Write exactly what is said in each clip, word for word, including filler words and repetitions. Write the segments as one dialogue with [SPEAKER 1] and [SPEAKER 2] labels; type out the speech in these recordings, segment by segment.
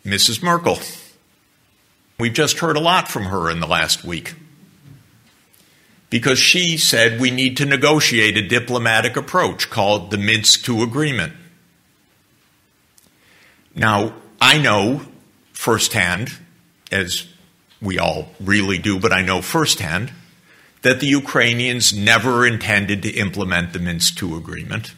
[SPEAKER 1] Missus Merkel. We've just heard a lot from her in the last week because she said we need to negotiate a diplomatic approach called the Minsk two agreement. Now, I know firsthand, as we all really do, but I know firsthand, that the Ukrainians never intended to implement the Minsk two agreement.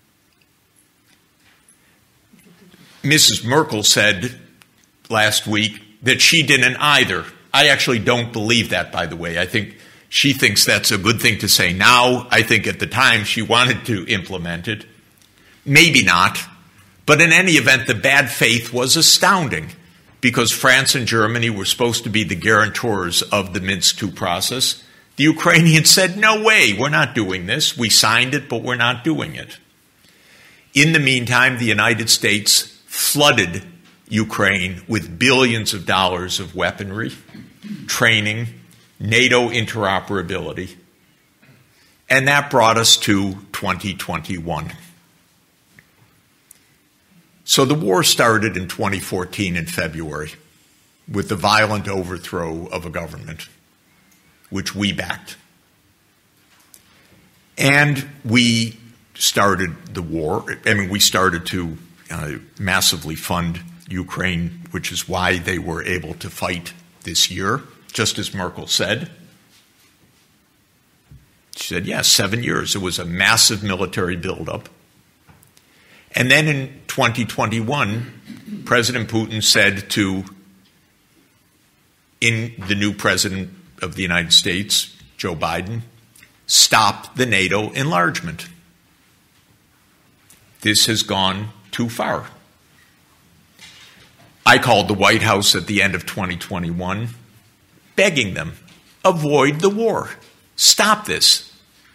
[SPEAKER 1] Missus Merkel said last week that she didn't either. I actually don't believe that, by the way. I think she thinks that's a good thing to say now. I think at the time she wanted to implement it. Maybe not. But in any event, the bad faith was astounding because France and Germany were supposed to be the guarantors of the Minsk two process. The Ukrainians said, no way, we're not doing this. We signed it, but we're not doing it. In the meantime, the United States flooded Ukraine with billions of dollars of weaponry, training, NATO interoperability, and that brought us to twenty twenty-one. So the war started in twenty fourteen in February with the violent overthrow of a government, which we backed. And we started the war. I mean, we started to uh, massively fund Ukraine, which is why they were able to fight this year, just as Merkel said. She said, yes, seven years. It was a massive military buildup. And then in twenty twenty-one, President Putin said to in the new president of the United States, Joe Biden, stop the NATO enlargement. This has gone too far. I called the White House at the end of twenty twenty-one, begging them, avoid the war. Stop this.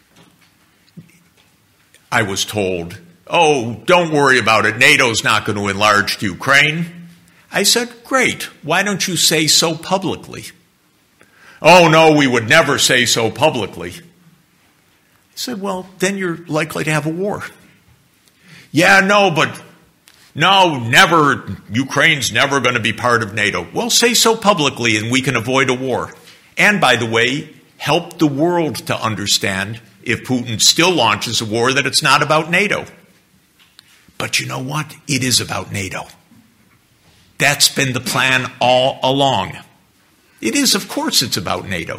[SPEAKER 1] I was told, oh, don't worry about it. NATO's not going to enlarge to Ukraine. I said, great. Why don't you say so publicly? Oh, no, we would never say so publicly. I said, well, then you're likely to have a war. Yeah, no, but no, never, Ukraine's never going to be part of NATO. Well, say so publicly and we can avoid a war. And by the way, help the world to understand, if Putin still launches a war, that it's not about NATO. But you know what? It is about NATO. That's been the plan all along. It is, of course, it's about NATO.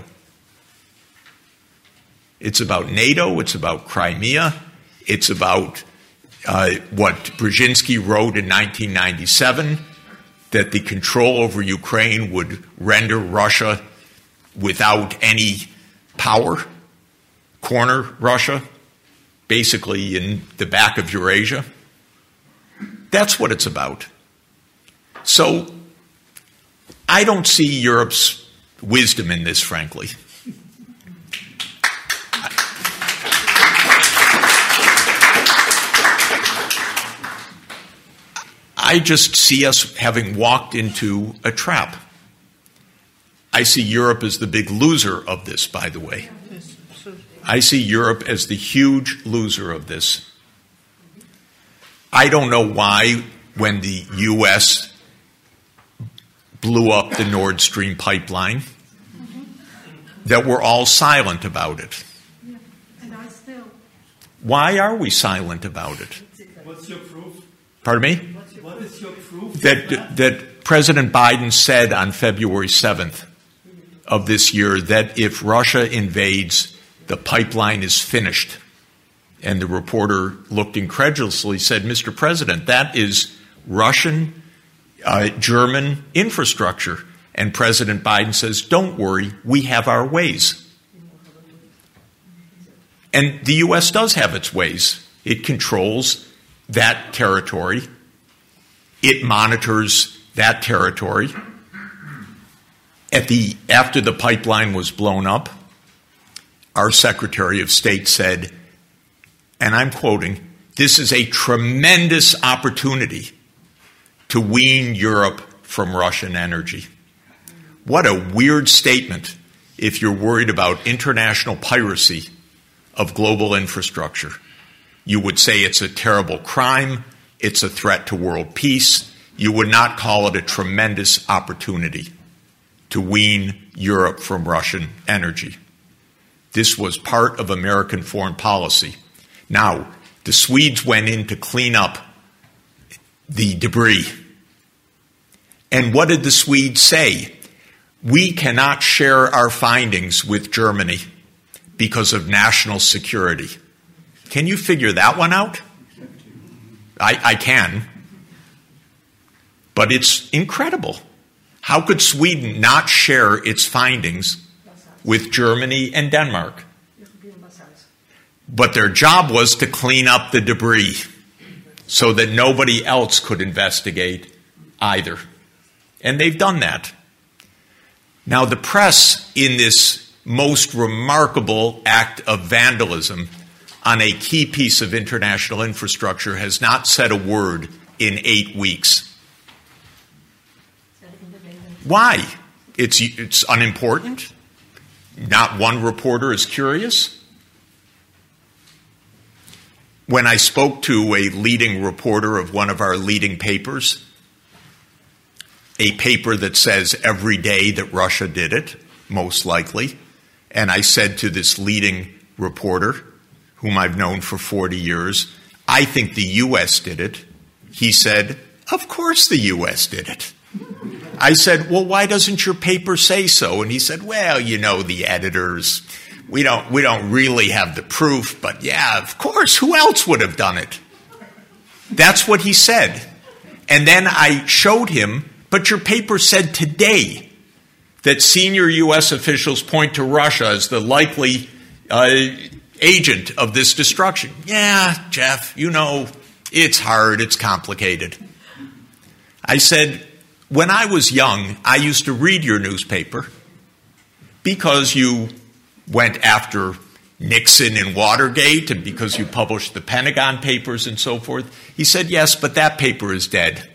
[SPEAKER 1] It's about NATO. It's about Crimea. It's about uh, what Brzezinski wrote in nineteen ninety-seven, that the control over Ukraine would render Russia without any power, corner Russia, basically in the back of Eurasia. That's what it's about. So I don't see Europe's wisdom in this, frankly. I just see us having walked into a trap. I see Europe as the big loser of this, by the way. I see Europe as the huge loser of this. I don't know why, when the U S blew up the Nord Stream pipeline, that we're all silent about it.
[SPEAKER 2] Yeah. And I still.
[SPEAKER 1] Why are we silent about it?
[SPEAKER 3] What's your proof?
[SPEAKER 1] Pardon me?
[SPEAKER 3] What is your proof?
[SPEAKER 1] That,
[SPEAKER 3] that?
[SPEAKER 1] that President Biden said on February seventh of this year that if Russia invades, the pipeline is finished. And the reporter looked incredulously, said, Mister President, that is Russian, uh, German infrastructure. And President Biden says, don't worry, we have our ways. And the U S does have its ways. It controls that territory. It monitors that territory. At the, after the pipeline was blown up, our Secretary of State said, and I'm quoting, this is a tremendous opportunity to wean Europe from Russian energy. What a weird statement if you're worried about international piracy of global infrastructure. You would say it's a terrible crime, it's a threat to world peace, you would not call it a tremendous opportunity to wean Europe from Russian energy. This was part of American foreign policy. Now, the Swedes went in to clean up the debris. And what did the Swedes say? We cannot share our findings with Germany because of national security. Can you figure that one out? I, I can. But it's incredible. How could Sweden not share its findings with Germany and Denmark? But their job was to clean up the debris so that nobody else could investigate either. And they've done that. Now, the press, in this most remarkable act of vandalism on a key piece of international infrastructure, has not said a word in eight weeks. Why? It's, it's unimportant? Not one reporter is curious? When I spoke to a leading reporter of one of our leading papers, a paper that says every day that Russia did it, most likely, and I said to this leading reporter, whom I've known for forty years, I think the U S did it. He said, of course the U S did it. I said, well, why doesn't your paper say so? And he said, well, you know, the editors, we don't, we don't really have the proof, but yeah, of course, who else would have done it? That's what he said. And then I showed him, but your paper said today that senior U S officials point to Russia as the likely uh, agent of this destruction. Yeah, Jeff, you know, it's hard, it's complicated. I said, when I was young, I used to read your newspaper because you went after Nixon and Watergate and because you published the Pentagon Papers and so forth. He said, yes, but that paper is dead.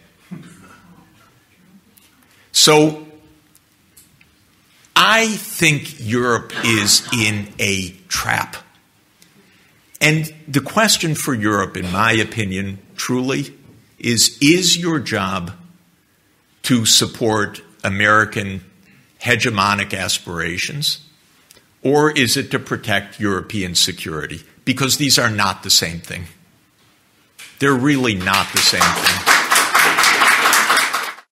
[SPEAKER 1] So I think Europe is in a trap. And the question for Europe, in my opinion, truly, is, is your job to support American hegemonic aspirations, or is it to protect European security? Because these are not the same thing. They're really not the same thing.